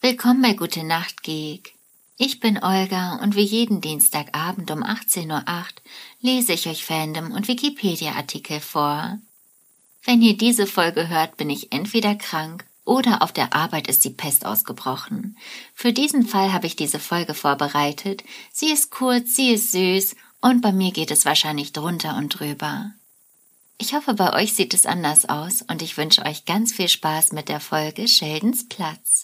Willkommen bei Gute Nacht Geek. Ich bin Olga und wie jeden Dienstagabend um 18:08 Uhr lese ich euch Fandom- und Wikipedia-Artikel vor. Wenn ihr diese Folge hört, bin ich entweder krank oder auf der Arbeit ist die Pest ausgebrochen. Für diesen Fall habe ich diese Folge vorbereitet. Sie ist kurz, sie ist süß und bei mir geht es wahrscheinlich drunter und drüber. Ich hoffe, bei euch sieht es anders aus und ich wünsche euch ganz viel Spaß mit der Folge Sheldons Platz.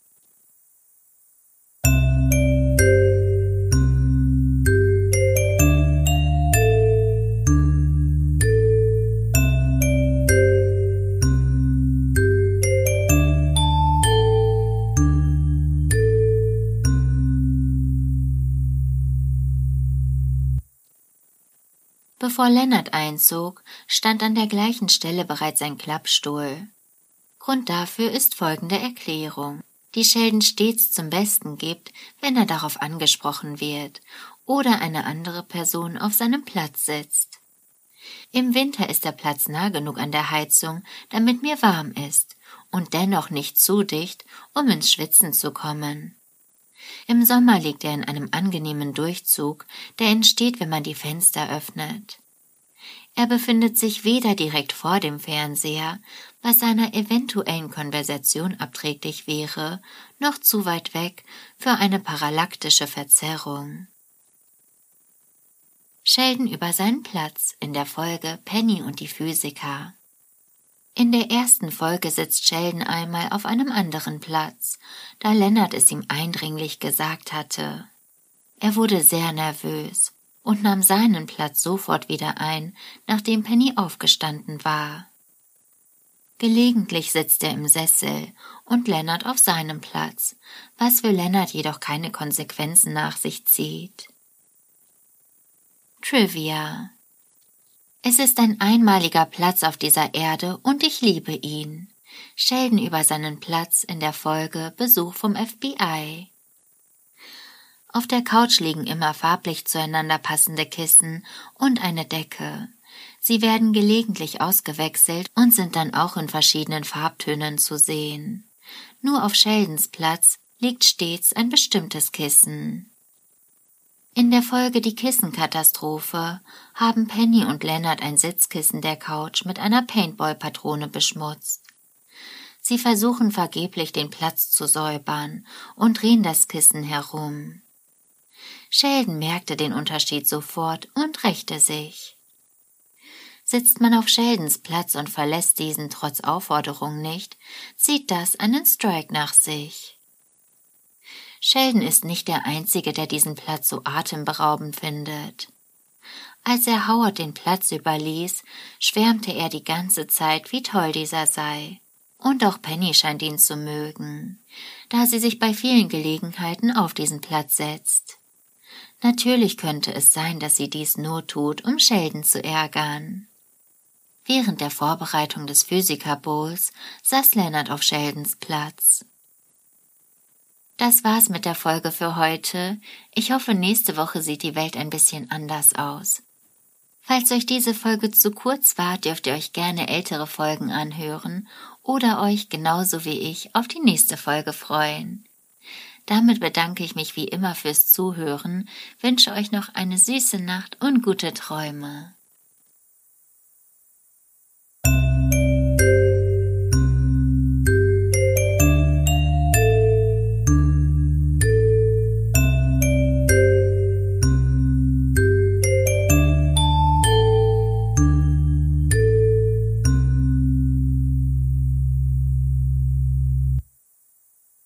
Bevor Leonard einzog, stand an der gleichen Stelle bereits ein Klappstuhl. Grund dafür ist folgende Erklärung, die Sheldon stets zum Besten gibt, wenn er darauf angesprochen wird oder eine andere Person auf seinem Platz sitzt. Im Winter ist der Platz nah genug an der Heizung, damit mir warm ist und dennoch nicht zu dicht, um ins Schwitzen zu kommen. Im Sommer liegt er in einem angenehmen Durchzug, der entsteht, wenn man die Fenster öffnet. Er befindet sich weder direkt vor dem Fernseher, was seiner eventuellen Konversation abträglich wäre, noch zu weit weg für eine parallaktische Verzerrung. Sheldon über seinen Platz in der Folge Penny und die Physiker. In der ersten Folge sitzt Sheldon einmal auf einem anderen Platz, da Leonard es ihm eindringlich gesagt hatte. Er wurde sehr nervös und nahm seinen Platz sofort wieder ein, nachdem Penny aufgestanden war. Gelegentlich sitzt er im Sessel und Leonard auf seinem Platz, was für Leonard jedoch keine Konsequenzen nach sich zieht. Trivia: Es ist ein einmaliger Platz auf dieser Erde und ich liebe ihn. Sheldon über seinen Platz in der Folge Besuch vom FBI. Auf der Couch liegen immer farblich zueinander passende Kissen und eine Decke. Sie werden gelegentlich ausgewechselt und sind dann auch in verschiedenen Farbtönen zu sehen. Nur auf Sheldons Platz liegt stets ein bestimmtes Kissen. In der Folge Die Kissenkatastrophe haben Penny und Leonard ein Sitzkissen der Couch mit einer Paintball-Patrone beschmutzt. Sie versuchen vergeblich, den Platz zu säubern und drehen das Kissen herum. Sheldon merkte den Unterschied sofort und rächte sich. Sitzt man auf Sheldons Platz und verlässt diesen trotz Aufforderung nicht, zieht das einen Strike nach sich. Sheldon ist nicht der Einzige, der diesen Platz so atemberaubend findet. Als er Howard den Platz überließ, schwärmte er die ganze Zeit, wie toll dieser sei. Und auch Penny scheint ihn zu mögen, da sie sich bei vielen Gelegenheiten auf diesen Platz setzt. Natürlich könnte es sein, dass sie dies nur tut, um Sheldon zu ärgern. Während der Vorbereitung des Physiker-Bowls saß Leonard auf Sheldons Platz. Das war's mit der Folge für heute. Ich hoffe, nächste Woche sieht die Welt ein bisschen anders aus. Falls euch diese Folge zu kurz war, dürft ihr euch gerne ältere Folgen anhören oder euch genauso wie ich auf die nächste Folge freuen. Damit bedanke ich mich wie immer fürs Zuhören, wünsche euch noch eine süße Nacht und gute Träume.